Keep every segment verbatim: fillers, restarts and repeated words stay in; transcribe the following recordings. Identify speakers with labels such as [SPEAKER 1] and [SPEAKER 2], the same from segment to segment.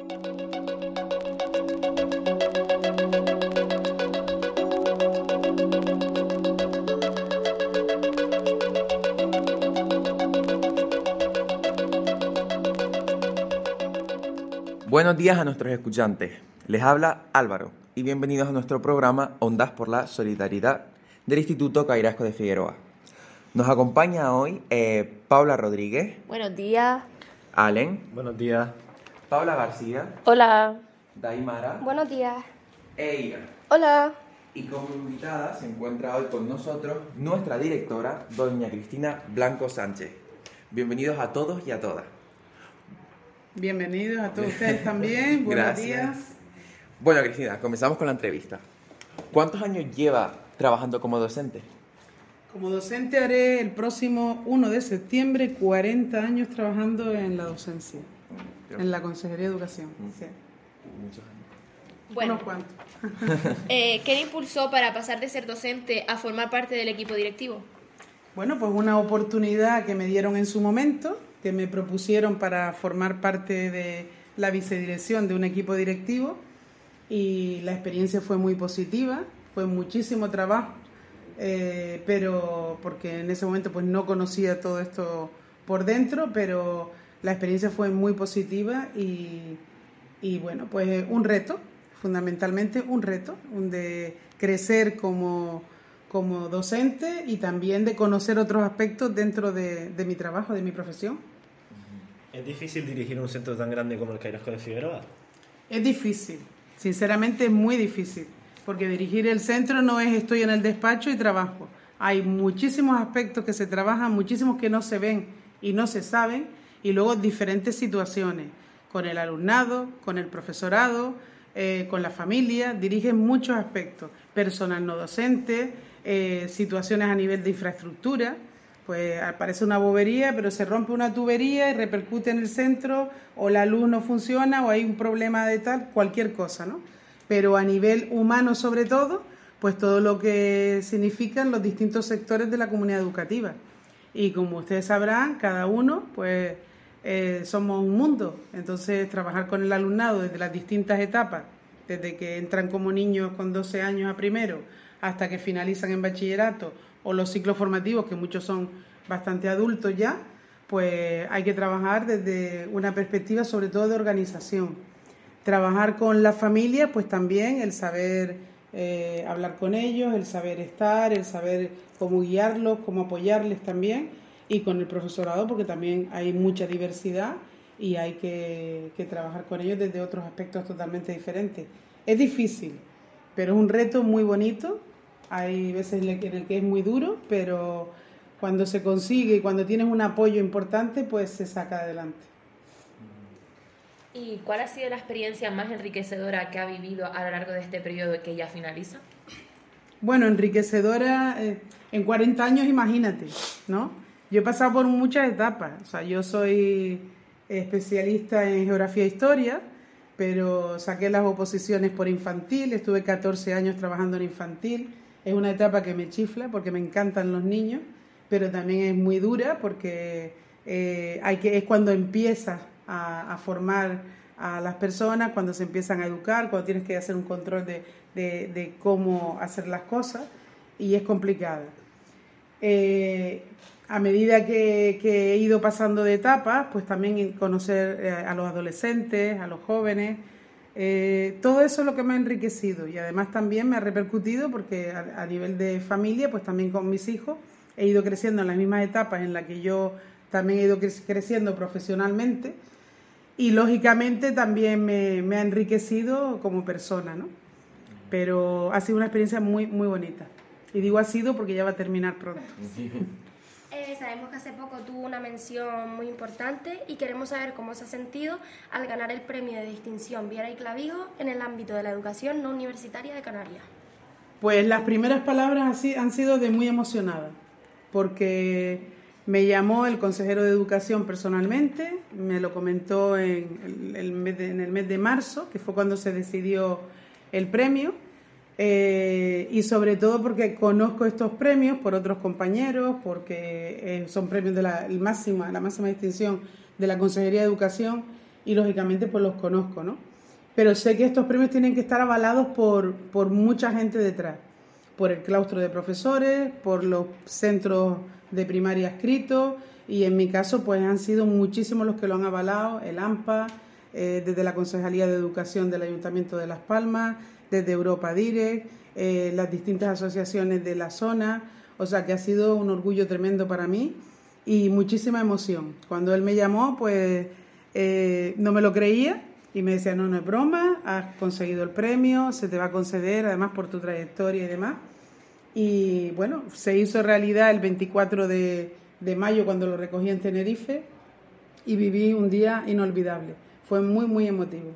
[SPEAKER 1] Buenos días a nuestros escuchantes. Les habla Álvaro y bienvenidos a nuestro programa Ondas por la Solidaridad del Instituto Cairasco de Figueroa. Nos acompaña hoy eh, Paula Rodríguez.
[SPEAKER 2] Buenos días.
[SPEAKER 1] Allen.
[SPEAKER 3] Buenos días.
[SPEAKER 1] Paula García.
[SPEAKER 2] Hola.
[SPEAKER 1] Daimara.
[SPEAKER 4] Buenos días.
[SPEAKER 1] Eira.
[SPEAKER 4] Hola.
[SPEAKER 1] Y como invitada se encuentra hoy con nosotros nuestra directora, doña Cristina Blanco Sánchez. Bienvenidos a todos y a todas.
[SPEAKER 5] Bienvenidos a todos ustedes también. Buenos
[SPEAKER 1] Gracias.
[SPEAKER 5] días.
[SPEAKER 1] Bueno, Cristina, comenzamos con la entrevista. ¿Cuántos años lleva trabajando como docente?
[SPEAKER 5] Como docente haré el próximo primero de septiembre cuarenta años trabajando en la docencia, en la Consejería de Educación. Sí.
[SPEAKER 1] Muchos años.
[SPEAKER 2] Bueno,
[SPEAKER 5] Unos cuantos.
[SPEAKER 2] eh, ¿qué le impulsó para pasar de ser docente a formar parte del equipo directivo?
[SPEAKER 5] Bueno, pues una oportunidad que me dieron en su momento, que me propusieron para formar parte de la vicedirección de un equipo directivo, y la experiencia fue muy positiva, fue muchísimo trabajo, eh, pero porque en ese momento pues no conocía todo esto por dentro, pero la experiencia fue muy positiva y, y bueno, pues un reto, fundamentalmente un reto, un de crecer como, como docente y también de conocer otros aspectos dentro de, de mi trabajo, de mi profesión.
[SPEAKER 3] ¿Es difícil dirigir un centro tan grande como el Cairasco de Figueroa?
[SPEAKER 5] Es difícil, sinceramente es muy difícil, porque dirigir el centro no es estoy en el despacho y trabajo. Hay muchísimos aspectos que se trabajan, muchísimos que no se ven y no se saben, y luego diferentes situaciones, con el alumnado, con el profesorado, eh, con la familia, dirigen muchos aspectos, personal no docente, eh, situaciones a nivel de infraestructura. Pues parece una bobería, pero se rompe una tubería y repercute en el centro, o la luz no funciona, o hay un problema de tal, cualquier cosa, ¿no? Pero a nivel humano sobre todo, pues todo lo que significan los distintos sectores de la comunidad educativa. Y como ustedes sabrán, cada uno, pues eh, somos un mundo. Entonces, trabajar con el alumnado desde las distintas etapas, desde que entran como niños con doce años a primero, hasta que finalizan en bachillerato, o los ciclos formativos, que muchos son bastante adultos ya, pues hay que trabajar desde una perspectiva sobre todo de organización. Trabajar con la familia, pues también el saber eh, hablar con ellos, el saber estar, el saber cómo guiarlos, cómo apoyarles también, y con el profesorado, porque también hay mucha diversidad y hay que, que trabajar con ellos desde otros aspectos totalmente diferentes. Es difícil, pero es un reto muy bonito. Hay veces en el que es muy duro, pero cuando se consigue y cuando tienes un apoyo importante, pues se saca adelante.
[SPEAKER 2] ¿Y cuál ha sido la experiencia más enriquecedora que ha vivido a lo largo de este periodo que ya finaliza?
[SPEAKER 5] Bueno, enriquecedora, eh, en cuarenta años, imagínate, ¿no? Yo he pasado por muchas etapas. O sea, yo soy especialista en geografía e historia, pero saqué las oposiciones por infantil, estuve catorce años trabajando en infantil. Es una etapa que me chifla porque me encantan los niños, pero también es muy dura porque eh, hay que, es cuando empiezas a, a formar a las personas, cuando se empiezan a educar, cuando tienes que hacer un control de, de, de cómo hacer las cosas, y es complicado. Eh, a medida que, que he ido pasando de etapas, pues también conocer eh, a los adolescentes, a los jóvenes. Eh, todo eso es lo que me ha enriquecido, y además también me ha repercutido porque a, a nivel de familia, pues también con mis hijos he ido creciendo en las mismas etapas en las que yo también he ido cre- creciendo profesionalmente, y lógicamente también me, me ha enriquecido como persona, ¿no? Pero ha sido una experiencia muy, muy bonita, y digo ha sido porque ya va a terminar pronto.
[SPEAKER 4] Eh, sabemos que hace poco tuvo una mención muy importante y queremos saber cómo se ha sentido al ganar el premio de distinción Viera y Clavijo en el ámbito de la educación no universitaria de Canarias.
[SPEAKER 5] Pues las primeras palabras así han sido de muy emocionada, porque me llamó el consejero de educación personalmente, me lo comentó en el, el mes de, en el mes de marzo, que fue cuando se decidió el premio. Eh, y sobre todo porque conozco estos premios por otros compañeros, porque eh, son premios de la, el máxima, la máxima distinción de la Consejería de Educación, y lógicamente pues los conozco, ¿no? Pero sé que estos premios tienen que estar avalados por, por mucha gente detrás, por el claustro de profesores, por los centros de primaria adscritos, y en mi caso pues han sido muchísimos los que lo han avalado, el AMPA, eh, desde la Concejalía de Educación del Ayuntamiento de Las Palmas, desde Europa Direct, eh, las distintas asociaciones de la zona, o sea que ha sido un orgullo tremendo para mí y muchísima emoción. Cuando él me llamó pues eh, no me lo creía y me decía, no, no es broma, has conseguido el premio, se te va a conceder además por tu trayectoria y demás. Y bueno, se hizo realidad el veinticuatro de mayo cuando lo recogí en Tenerife y viví un día inolvidable. Fue muy, muy emotivo.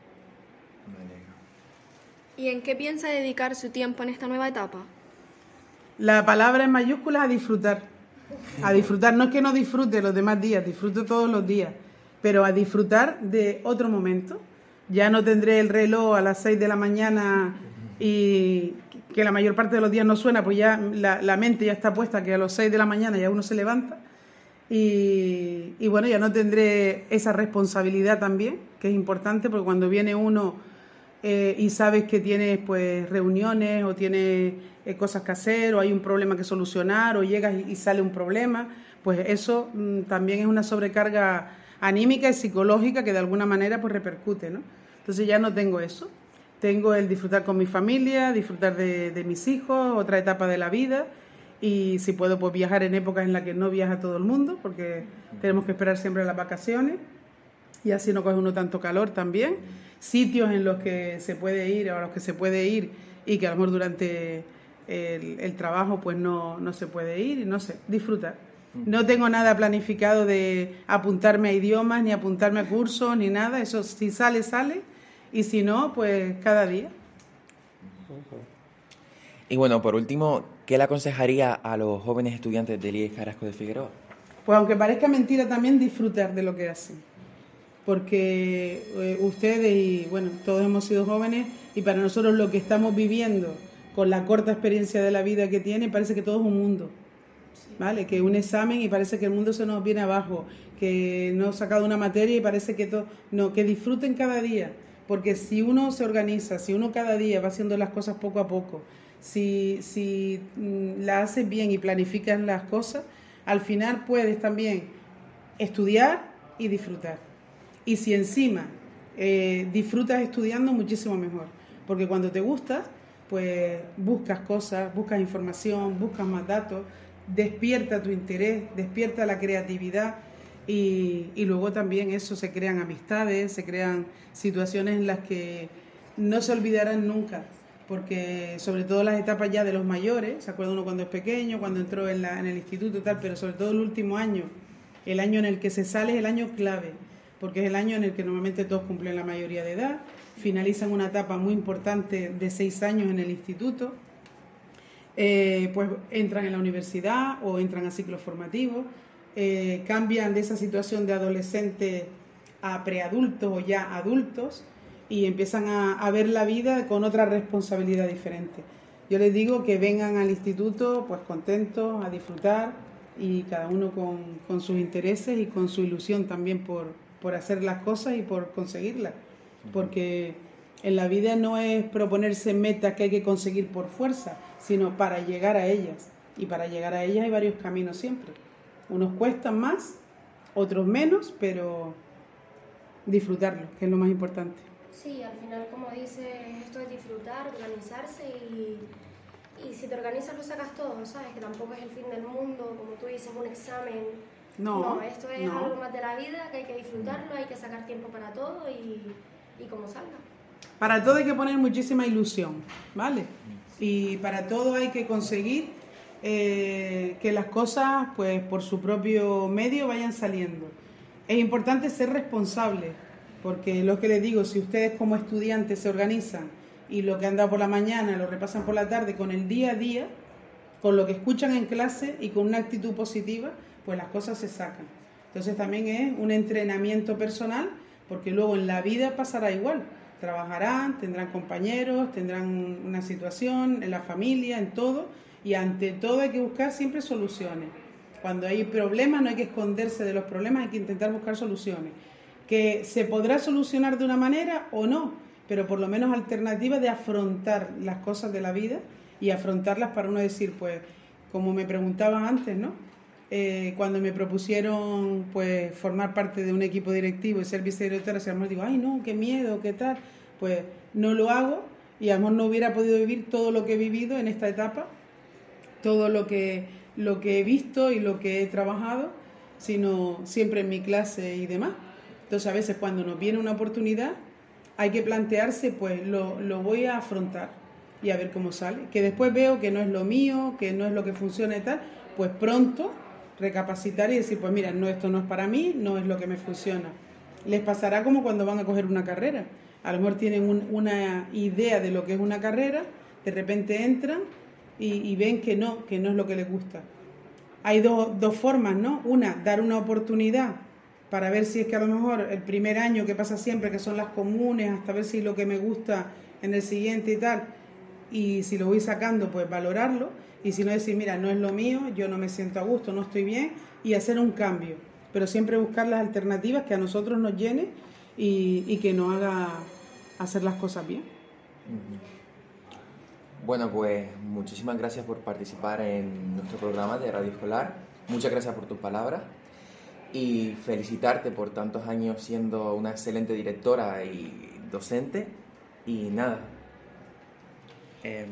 [SPEAKER 2] ¿Y en qué piensa dedicar su tiempo en esta nueva etapa?
[SPEAKER 5] La palabra en mayúsculas, a disfrutar. A disfrutar, no es que no disfrute los demás días, disfruto todos los días, pero a disfrutar de otro momento. Ya no tendré el reloj a las seis de la mañana y que la mayor parte de los días no suena, pues ya la, la mente ya está puesta que a las seis de la mañana ya uno se levanta y, y bueno, ya no tendré esa responsabilidad también, que es importante porque cuando viene uno eh, y sabes que tienes pues reuniones o tienes eh, cosas que hacer o hay un problema que solucionar o llegas y, y sale un problema, pues eso mmm, también es una sobrecarga anímica y psicológica que de alguna manera pues repercute, ¿no? Entonces ya no tengo eso. Tengo el disfrutar con mi familia, disfrutar de, de mis hijos, otra etapa de la vida y si puedo pues viajar en épocas en las que no viaja todo el mundo porque tenemos que esperar siempre las vacaciones y así no coge uno tanto calor también. Sitios en los que se puede ir o a los que se puede ir y que a lo mejor durante el, el trabajo pues no, no se puede ir y no sé, disfrutar. No tengo nada planificado de apuntarme a idiomas ni apuntarme a cursos ni nada, eso si sale, sale. Y si no, pues cada día.
[SPEAKER 1] Y bueno, por último, ¿qué le aconsejaría a los jóvenes estudiantes del I E S Carrasco de Figueroa?
[SPEAKER 5] Pues aunque parezca mentira, también disfrutar de lo que hacen. Porque eh, ustedes y, bueno, todos hemos sido jóvenes y para nosotros lo que estamos viviendo con la corta experiencia de la vida que tiene, parece que todo es un mundo. ¿Vale? Que un examen y parece que el mundo se nos viene abajo, que no he sacado una materia y parece que todo... No, que disfruten cada día. Porque si uno se organiza, si uno cada día va haciendo las cosas poco a poco, si, si mm, las haces bien y planificas las cosas, al final puedes también estudiar y disfrutar. Y si encima eh, disfrutas estudiando, muchísimo mejor. Porque cuando te gusta, pues buscas cosas, buscas información, buscas más datos, despierta tu interés, despierta la creatividad. Y, y luego también eso, se crean amistades, se crean situaciones en las que no se olvidarán nunca, porque sobre todo las etapas ya de los mayores, se acuerda uno cuando es pequeño, cuando entró en, la, en el instituto y tal, pero sobre todo el último año, el año en el que se sale es el año clave, porque es el año en el que normalmente todos cumplen la mayoría de edad, finalizan una etapa muy importante de seis años en el instituto, eh, pues entran en la universidad o entran a ciclos formativos. Eh, cambian de esa situación de adolescente a preadultos o ya adultos y empiezan a, a ver la vida con otra responsabilidad diferente. Yo les digo que vengan al instituto pues contentos, a disfrutar y cada uno con, con sus intereses y con su ilusión también por, por hacer las cosas y por conseguirlas, porque en la vida no es proponerse metas que hay que conseguir por fuerza, sino para llegar a ellas, y para llegar a ellas hay varios caminos siempre. Unos cuestan más, otros menos, pero disfrutarlo, que es lo más importante.
[SPEAKER 4] Sí, al final, como dices, esto es disfrutar, organizarse y, y si te organizas lo sacas todo, ¿sabes? Que tampoco es el fin del mundo, como tú dices, un examen.
[SPEAKER 5] No,
[SPEAKER 4] no esto es
[SPEAKER 5] no.
[SPEAKER 4] algo más de la vida, que hay que disfrutarlo, hay que sacar tiempo para todo y, y como salga.
[SPEAKER 5] Para todo hay que poner muchísima ilusión, ¿vale? Y para todo hay que conseguir Eh, que las cosas pues por su propio medio vayan saliendo. Es importante ser responsable, porque lo que les digo, si ustedes como estudiantes se organizan y lo que han dado por la mañana lo repasan por la tarde con el día a día, con lo que escuchan en clase y con una actitud positiva, pues las cosas se sacan. Entonces también es un entrenamiento personal, porque luego en la vida pasará igual. Trabajarán, tendrán compañeros, tendrán una situación en la familia, en todo. Y ante todo hay que buscar siempre soluciones. Cuando hay problemas no hay que esconderse de los problemas, hay que intentar buscar soluciones. que se podrá solucionar de una manera o no, pero por lo menos alternativas de afrontar las cosas de la vida y afrontarlas para uno decir, pues, como me preguntaban antes, ¿no? Eh, cuando me propusieron pues formar parte de un equipo directivo y ser vicedirectora, si a lo mejor digo, ay no, qué miedo, qué tal, pues no lo hago y a lo mejor no hubiera podido vivir todo lo que he vivido en esta etapa, todo lo que, lo que he visto y lo que he trabajado, sino siempre en mi clase y demás. Entonces a veces cuando nos viene una oportunidad hay que plantearse, pues lo, lo voy a afrontar y a ver cómo sale. Que después veo que no es lo mío, que no es lo que funciona y tal, pues pronto recapacitar y decir, pues mira, no, esto no es para mí, no es lo que me funciona. Les pasará como cuando van a coger una carrera. A lo mejor tienen un, una idea de lo que es una carrera, de repente entran y, y ven que no, que no es lo que les gusta. Hay do, dos formas, ¿no? Una, dar una oportunidad para ver si es que a lo mejor el primer año que pasa siempre, que son las comunes, hasta ver si lo que me gusta en el siguiente y tal, y si lo voy sacando, pues valorarlo, y si no decir, mira, no es lo mío, yo no me siento a gusto, no estoy bien, y hacer un cambio, pero siempre buscar las alternativas que a nosotros nos llene y, y que nos haga hacer las cosas bien.
[SPEAKER 1] Bueno, pues muchísimas gracias por participar en nuestro programa de Radio Escolar, muchas gracias por tus palabras y felicitarte por tantos años siendo una excelente directora y docente, y nada. Eh,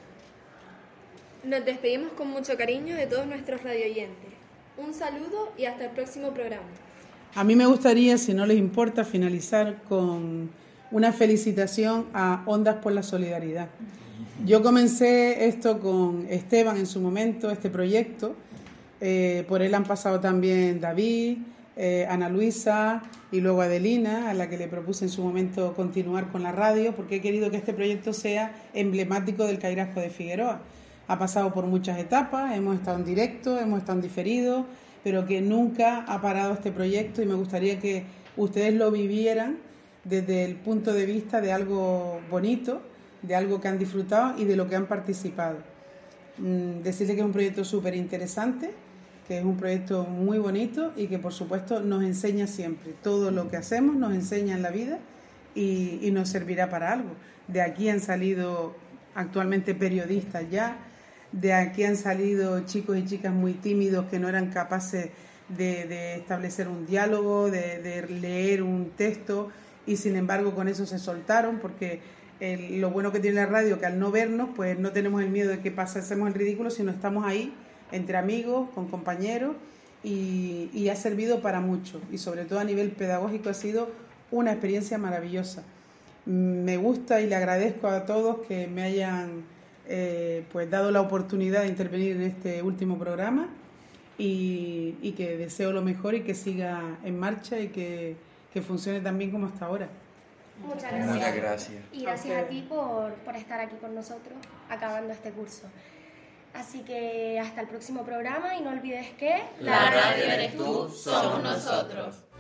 [SPEAKER 2] Nos despedimos con mucho cariño de todos nuestros radioyentes. Un saludo y hasta el próximo programa.
[SPEAKER 5] A mí me gustaría, si no les importa, finalizar con una felicitación a Ondas por la Solidaridad. Yo comencé esto con Esteban en su momento, este proyecto. Eh, por él han pasado también David, eh, Ana Luisa y luego Adelina, a la que le propuse en su momento continuar con la radio, porque he querido que este proyecto sea emblemático del Cairasco de Figueroa. Ha pasado por muchas etapas, hemos estado en directo, hemos estado en diferido, pero que nunca ha parado este proyecto y me gustaría que ustedes lo vivieran desde el punto de vista de algo bonito, de algo que han disfrutado y de lo que han participado. Mm, decirles que es un proyecto súper interesante, que es un proyecto muy bonito y que por supuesto nos enseña siempre. Todo lo que hacemos nos enseña en la vida y, y nos servirá para algo. De aquí han salido actualmente periodistas ya, de aquí han salido chicos y chicas muy tímidos que no eran capaces de, de establecer un diálogo, de, de leer un texto, y sin embargo con eso se soltaron, porque el, lo bueno que tiene la radio, que al no vernos, pues no tenemos el miedo de que pasemos el ridículo, sino estamos ahí entre amigos, con compañeros, y, y ha servido para mucho, y sobre todo a nivel pedagógico ha sido una experiencia maravillosa. Me gusta y le agradezco a todos que me hayan eh, pues dado la oportunidad de intervenir en este último programa, y, y que deseo lo mejor y que siga en marcha y que, que funcione tan bien como hasta ahora.
[SPEAKER 4] Muchas gracias.
[SPEAKER 1] Muchas gracias.
[SPEAKER 4] Y gracias a ti por, por estar aquí con nosotros acabando este curso. Así que hasta el próximo programa y no olvides que
[SPEAKER 6] la radio eres tú, somos nosotros.